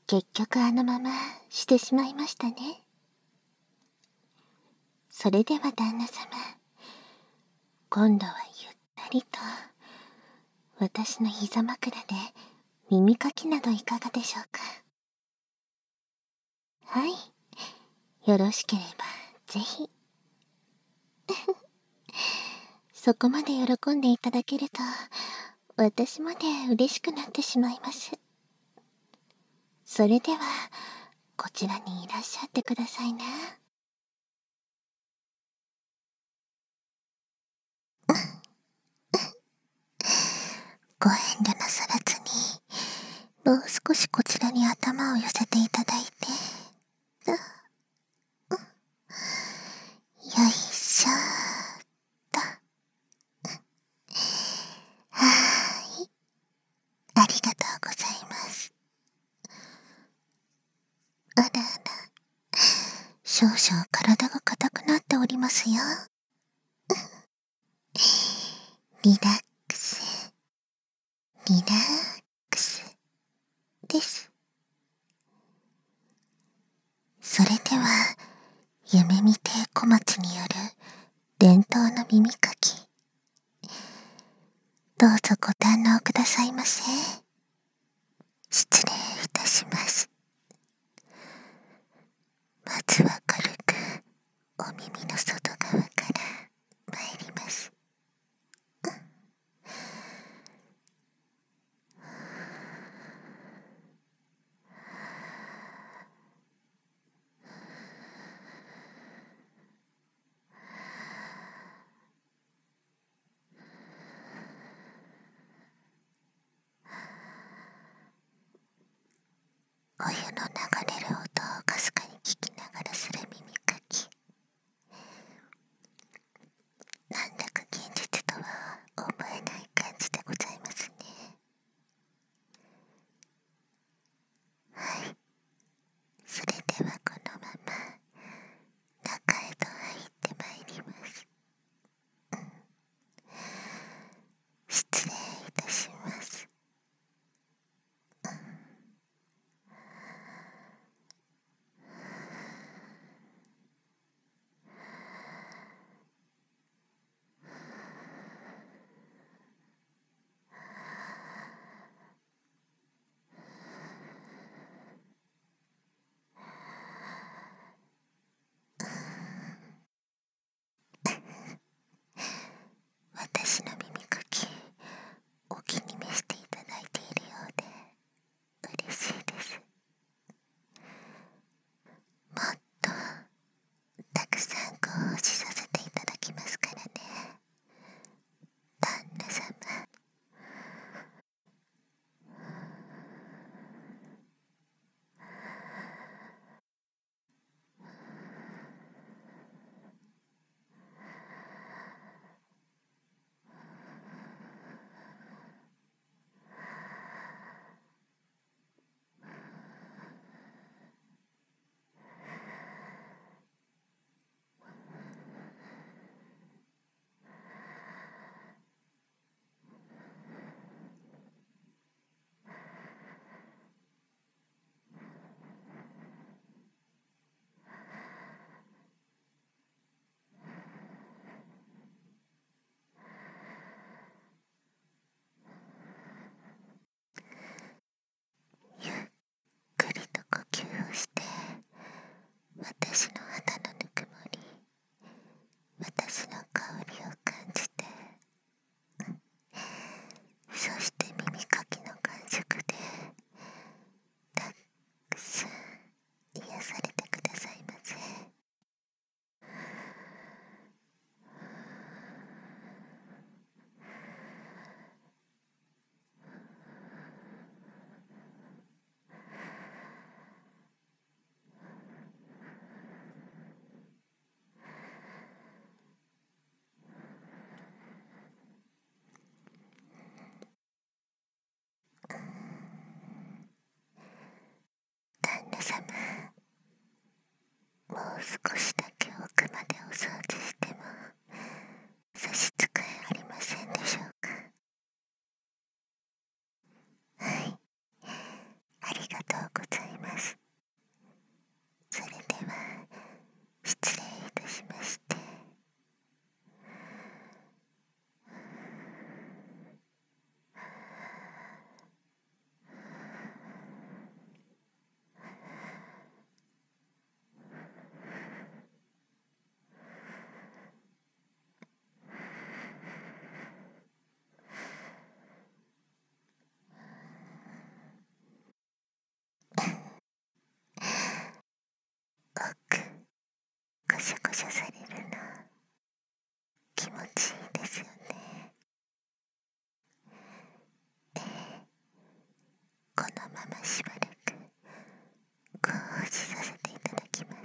結局あのまましてしまいましたね。それでは旦那様、今度はゆったりと私の膝枕で耳かきなどいかがでしょうか。はい、よろしければぜひ。そこまで喜んでいただけると私まで嬉しくなってしまいます。それではこちらにいらっしゃってくださいな。ご遠慮なさらずに、もう少しこちらに頭を寄せていただいて。よいしょーっと。はーい。ありがとうございます。あらあら、少々体が硬くなっておりますよ。リラックス、リラックスです。それでは、夢見亭小町による伝統の耳かき、どうぞご堪能くださいませ。失礼いたします。まずは軽くお耳の外側から参ります。お湯の流れる音をかすかに聞きながらする耳かき、なんだか現実とは思えない感じでございますね。はい、それではこのまま中へと入ってまいります。失礼いたします。私の耳かき、お気に召していただいているようで嬉しいです。もっとたくさんご奉仕させていただきますからね、旦那様。ゆっくりと呼吸をして、私の肌のぬくもり、私の香りを感じて、そして耳かきの感触でたくさん癒されてくださいませ。旦那様、もう少しだけ奥までお掃除しても差し支えありませんでしょうか。はい、ありがとうございましょごしょされるの気持ちいいですよね。このまましばらくご奉仕させていただきます。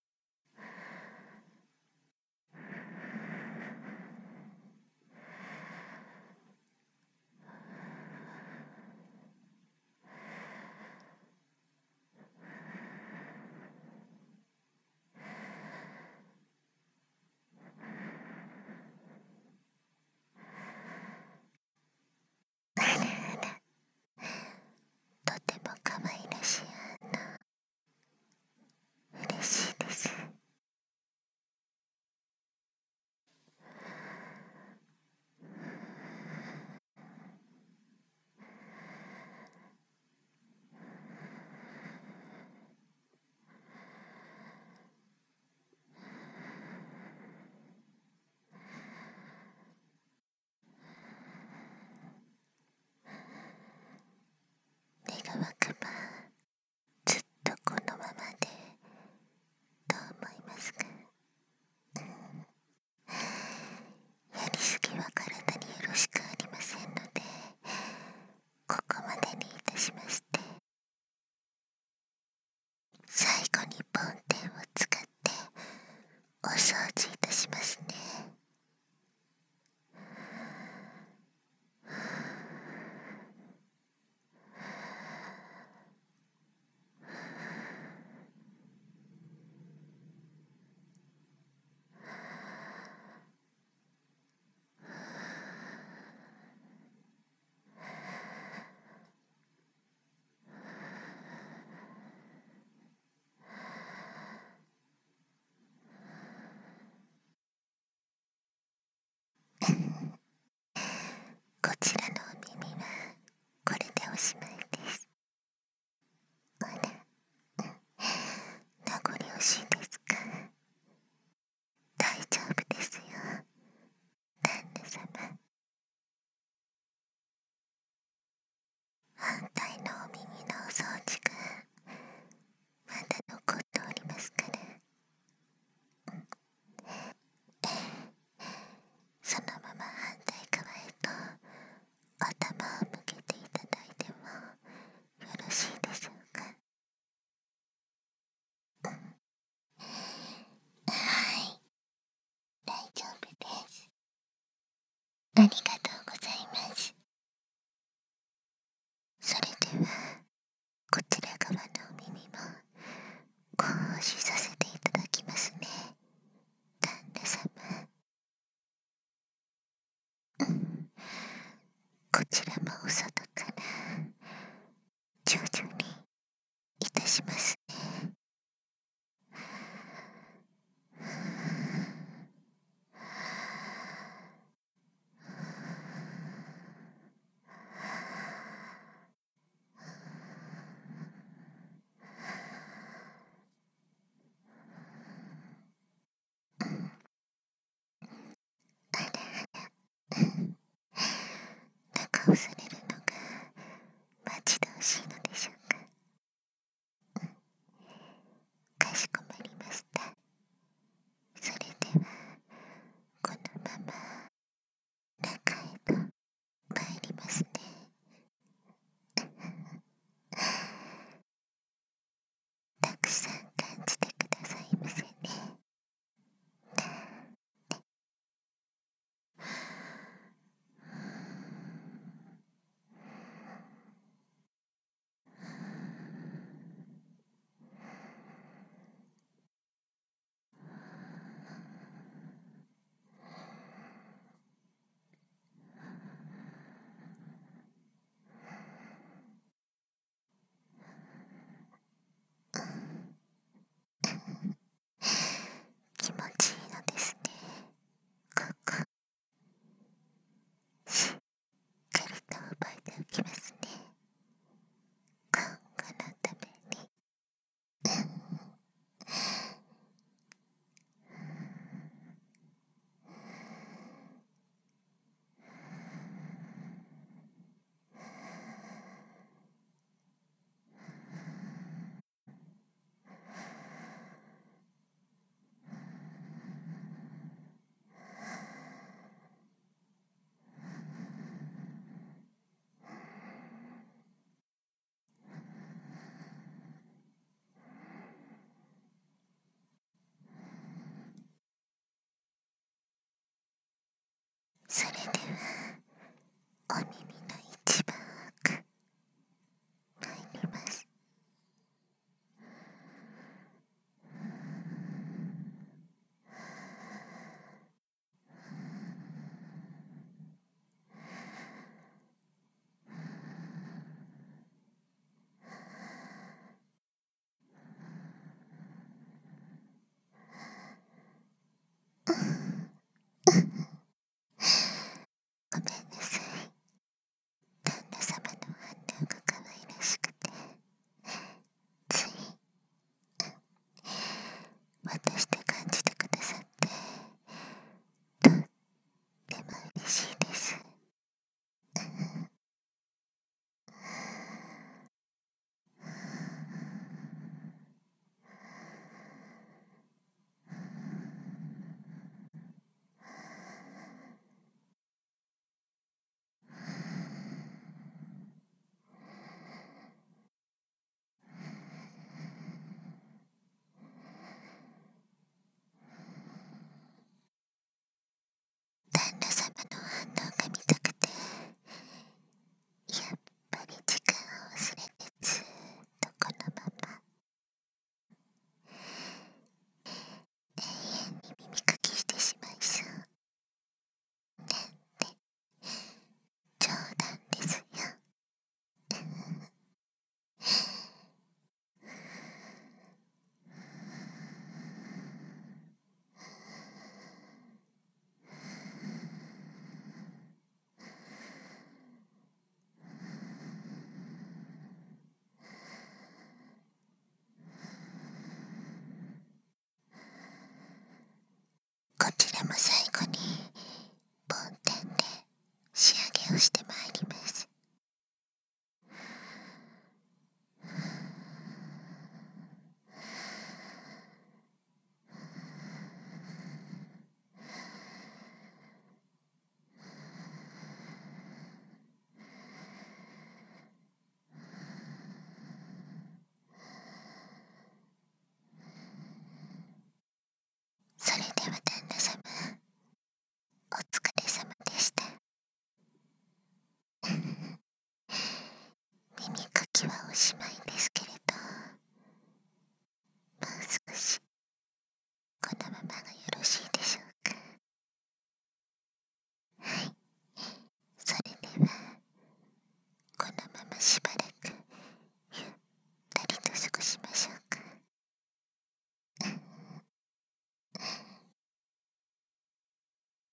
あらあら、とても可愛らしい反応、嬉しいです。願わくばずっとこのままでと思いますが、やりすぎは体によろしくありませんので、ここまでにいたしまして、最後に梵天を使ってお掃除いたしますね。こちらのお耳はこれでおしまいです。あら、名残惜しいですか？大丈夫ですよ、旦那様。反対のお耳のお掃除がまだ残っておりますから、そのまま反対側へと頭を向けていただいてもよろしいでしょうか？はい、大丈夫です。ありがとうございます。それではこちら側のお耳もご奉仕させていただきますね、旦那様。こちらもお外から徐々にいたしますね。あらあら、中をされるのが待ち遠しいのでしょうか？かしこまりました。それではこのまま中へと参りますね。たくさん感じてくださいませね。 それではお耳